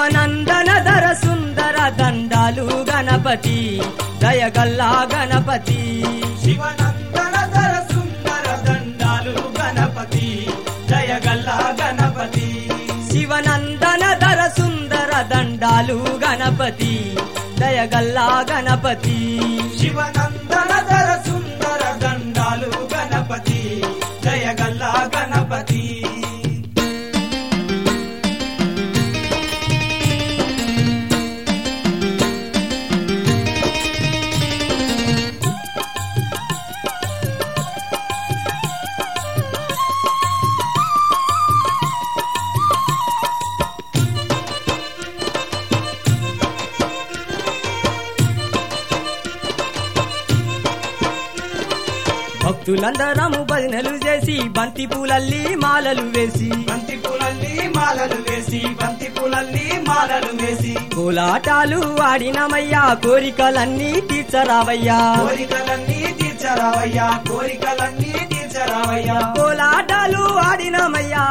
శివనందనధర సుందర దండాలు గణపతి దయగల్లా గణపతి శివనందనధర సుందర దండాలు గణపతి దయగల్లా గణపతి శివనందనధర సుందర దండాలు గణపతి దయగల్లా గణపతి శివనందనధర సుందర దండాలు గణపతి దయగల్లా గణపతి భక్తులందరము భజనలు చేసి బంతి పూలల్లి మాలలు వేసి బంతి పూలల్లి మాలలు వేసి బంతి పూలల్లి మాలలు వేసి కోలాటాలు ఆడినమయ్యా కోరికలన్నీ తీర్చరావయ్యా కోరికలన్నీ తీర్చరావయ్యా కోరికలన్నీ తీర్చరావయ్యా కోలాటాలు ఆడినమయ్యా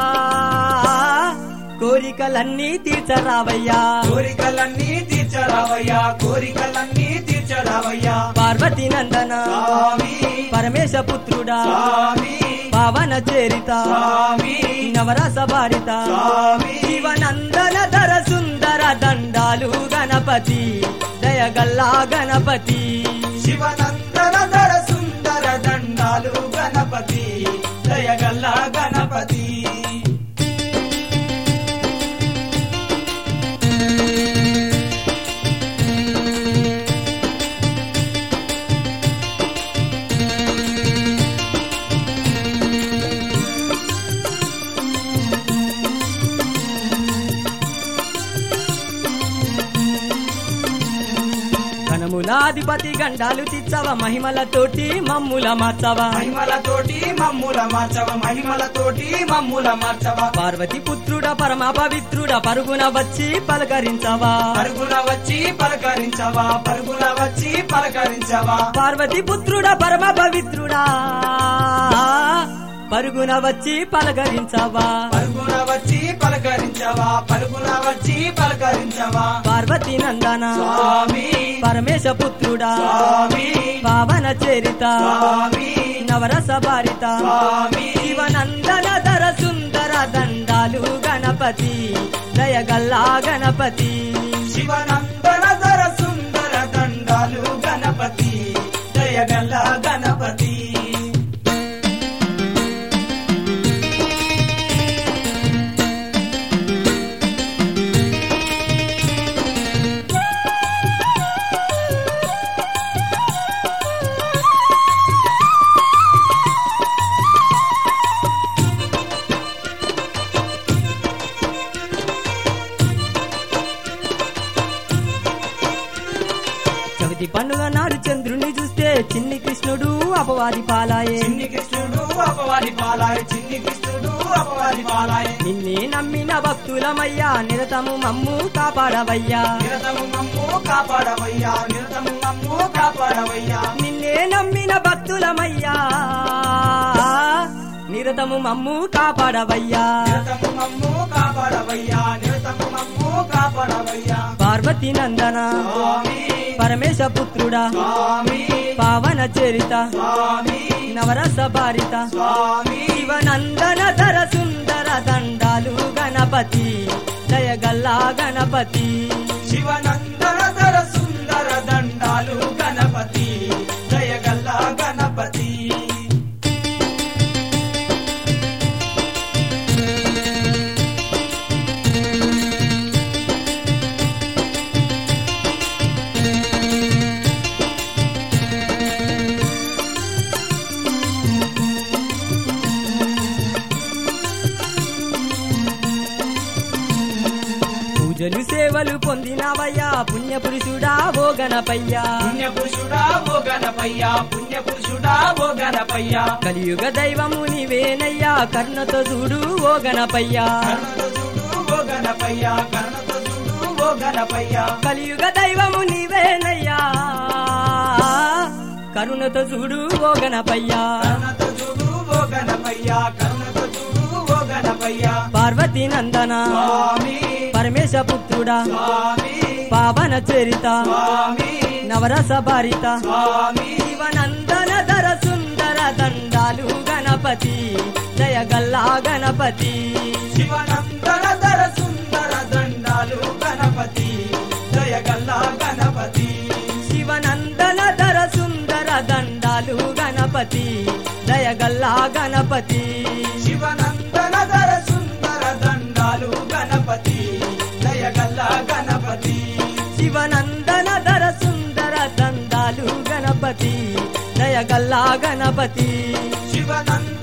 కోరికలన్నీ తీర్చరావయ్యా కోరికలన్నీ తీర్చరావయ్యా కోరికలన్నీ తీర్చరావయ్యా పార్వతీ నందన స్వామి పరమేశ పుత్రుడా స్వామి పవన చేరిత స్వామి నవరస భారిత స్వామి శివనందనధర సుందర దండాలు గణపతి దయగల్లా గణపతి శివనందనధర సుందర దండాలు గణపతి దయగల్లా గణపతి ఘనములాధిపతి గండాలు తిచ్చవ మహిమలతోటి మమ్ముల మార్చవ మహిమలతోటి మమ్ముల మార్చవ మహిమలతోటి మమ్ముల మార్చవ పార్వతి పుత్రుడ పరమ పవిత్రుడ పరుగున వచ్చి పలకరించవా పరుగున వచ్చి పలకరించవా పరుగున వచ్చి పలకరించవా పార్వతి పుత్రుడ పరమ పవిత్రుడా పరుగున వచ్చి పలకరించవా పరుగున వచ్చి పలకరించవా పరుగున వచ్చి పలకరించవా పార్వతీ నందన స్వామి పరమేశ పుత్రుడా స్వామి పవన చేరిత స్వామి నవరస భారిత స్వామి శివనందనధర సుందర దండాలు గణపతి దయగల్లా గణపతి శివనందనధర సుందర దండాలు గణపతి దయగల్లా గణపతి చవితి పండుగ నాడు చంద్రుని చూస్తే చిన్ని కృష్ణుడు అపవాది పాలాయే చిన్ని కృష్ణుడు అపవాది పాలాయ చిన్ని కృష్ణుడు అపవాది పాలాయ నిన్నే నమ్మిన భక్తులమయ్యా నిరతము మమ్ము కాపాడవయ్యా నిరతము మమ్ము కాపాడవయ్యా నిరతము మమ్ము కాపాడవయ్యా నిన్నే నమ్మిన భక్తులమయ్యా నిరతము మమ్ము కాపాడవయ్యా నిరతము మమ్ము కాపాడవయ్యా నిరతము మమ్ము కాపాడవయ్యా పార్వతీ నందన స్వామి పరమేశ పుత్రుడా స్వామి పవన చరిత స్వామి నవరస భారిత స్వామి శివనందనధర సుందర దండాలు గణపతి దయగల్లా గణపతి శివనందనధర సుందర దండాలు గణపతి దయగల్లా గణపతి పూజలు సేవలు పొందినవయ్యా పుణ్యపురుషుడా ఓ గణపయ్యా పుణ్యపురుషుడా ఓ గణపయ్యా పుణ్యపురుషుడా ఓ గణపయ్యా కలియుగ దైవము నీవేనయ్యా కర్ణతో చూడు ఓ గణపయ్యా కరుణతో చూడు ఓ గణపయ్యా కరుణతో చూడు ఓ గణపయ్యా కలియుగ దైవము నీవేనయ్యా కరుణతో చూడు ఓ గణపయ్యా కరుణతో చూడు ఓ గణపయ్యా కరుణతో చూడు ఓ గణపయ్య పార్వతీ నందన స్వామి పరమేశ పుత్రుడా స్వామి పావన చరిత స్వామి నవరస భారిత స్వామి శివనందన ధర సుందర దండాలు గణపతి జయగల్లా గణపతి శివనందన ధర సుందర దండాలు గణపతి జయగల్లా గణపతి శివనందన ధర సుందర దండాలు గణపతి జయగల్లా గణపతి శివనందన ధర సుందర దండాలు గణపతి జయగల్లా గణపతి శివనందన ధర సుందర దండాలు గణపతి జయగల్లా గణపతి శివనంద